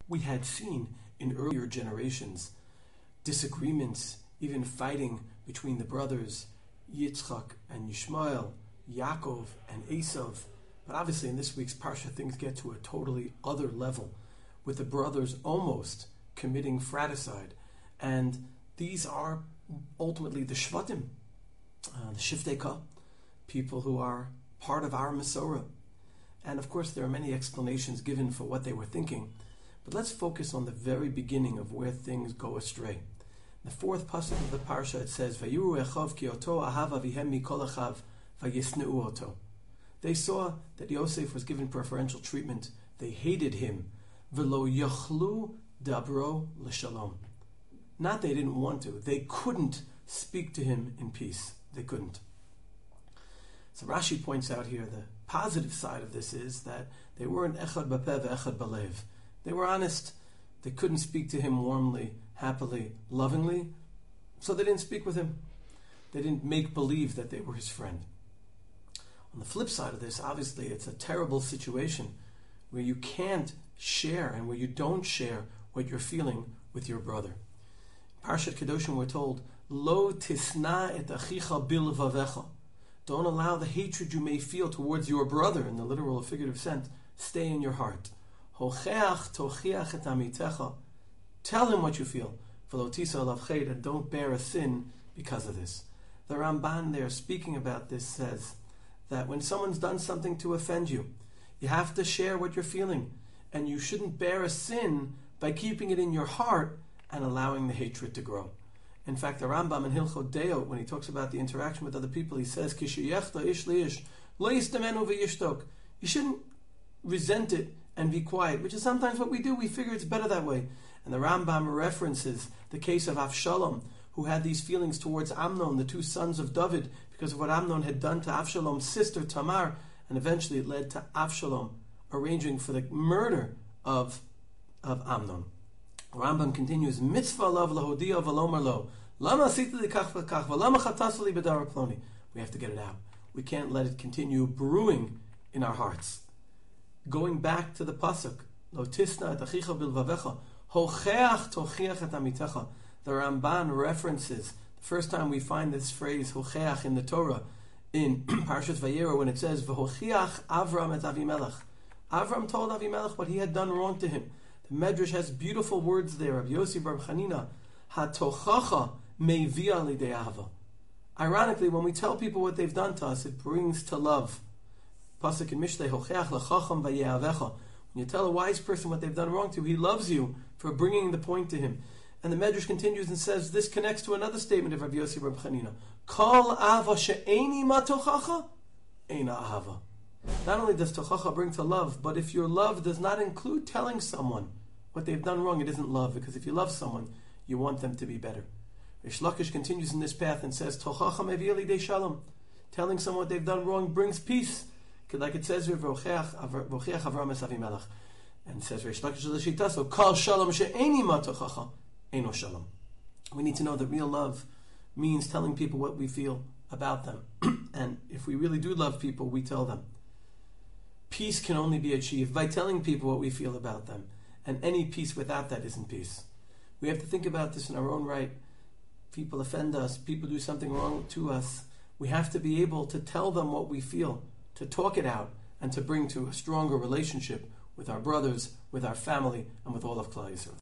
We had seen in earlier generations disagreements, even fighting between the brothers Yitzchak and Yishmael, Yaakov and Esav. But obviously in this week's Parsha things get to a totally other level, with the brothers almost committing fratricide. And these are ultimately the Shvatim, the Shiftei Ka, people who are part of our Masorah. And of course there are many explanations given for what they were thinking, but let's focus on the very beginning of where things go astray. The fourth pasuk of the Parsha, it says, Vayuru echav ki oto ahav avihem mikol achav vayisneu oto. They saw that Yosef was given preferential treatment. They hated him. V'lo yachlu dabro l'shalom. Not they didn't want to. They couldn't speak to him in peace. They couldn't. So Rashi points out here the positive side of this is that they weren't echad b'peh v'echad b'lev. They were honest. They couldn't speak to him warmly, happily, lovingly, so they didn't speak with him. They didn't make believe that they were his friend. On the flip side of this, obviously, it's a terrible situation where you can't share and where you don't share what you're feeling with your brother. In Parshat Kedoshim, we're told, Lo tisna et achicha bilvavecha. Don't allow the hatred you may feel towards your brother, in the literal or figurative sense, stay in your heart. Hocheach tochiach et amitecha. Tell him what you feel. V'lo tisa alav ched, and don't bear a sin because of this. The Ramban there, speaking about this, says that when someone's done something to offend you, you have to share what you're feeling, and you shouldn't bear a sin by keeping it in your heart and allowing the hatred to grow. In fact, the Rambam in Hilchot Deot, when he talks about the interaction with other people, he says, Kishiyechta ish liish, lo yistamenu v'yishtok. You shouldn't resent it and be quiet, which is sometimes what we do. We figure it's better that way. And the Rambam references the case of Avshalom, who had these feelings towards Amnon, the two sons of David, because of what Amnon had done to Avshalom's sister Tamar, and eventually it led to Avshalom arranging for the murder of Amnon. Rambam continues, Mitzvah lav lahodia v'lomar lo, lama asita li kach v'kach, v'lama chatas li b'dar ploni. We have to get it out. We can't let it continue brewing in our hearts. Going back to the pasuk, Lo tisna et achicha bilvavecha, hocheach tochiach et amitecha. The Ramban references, the first time we find this phrase, hocheach, in the Torah, in Parshas Vayera, when it says, V'hochiach Avram et Avimelech. Avram told Avimelech what he had done wrong to him. The Medrash has beautiful words there of Yossi Bar Chanina, HaTochacha meivia lidei ahava. Ironically, when we tell people what they've done to us, it brings to love. Pasuk in Mishlei, Hocheach lechacham vayeavecha. When you tell a wise person what they've done wrong to, he loves you for bringing the point to him. And the Medrash continues and says, this connects to another statement of Rabbi Yossi Bar Chanina. Kol ava she'eni ma tochacha, eina ahava. Not only does tochacha bring to love, but if your love does not include telling someone what they've done wrong, it isn't love, because if you love someone, you want them to be better. Rish Lakish continues in this path and says, Tochacha meviya lidei shalom. Telling someone what they've done wrong brings peace. Like it says here, V'ochiach Avram es Avimelech. And it says, Rish Lakish l'shita, so kol shalom she'eni ma tochacha, eino shalom. We need to know that real love means telling people what we feel about them. And if we really do love people, we tell them. Peace can only be achieved by telling people what we feel about them. And any peace without that isn't peace. We have to think about this in our own right. People offend us, people do something wrong to us. We have to be able to tell them what we feel, to talk it out, and to bring to a stronger relationship with our brothers, with our family, and with all of Klal Yisrael.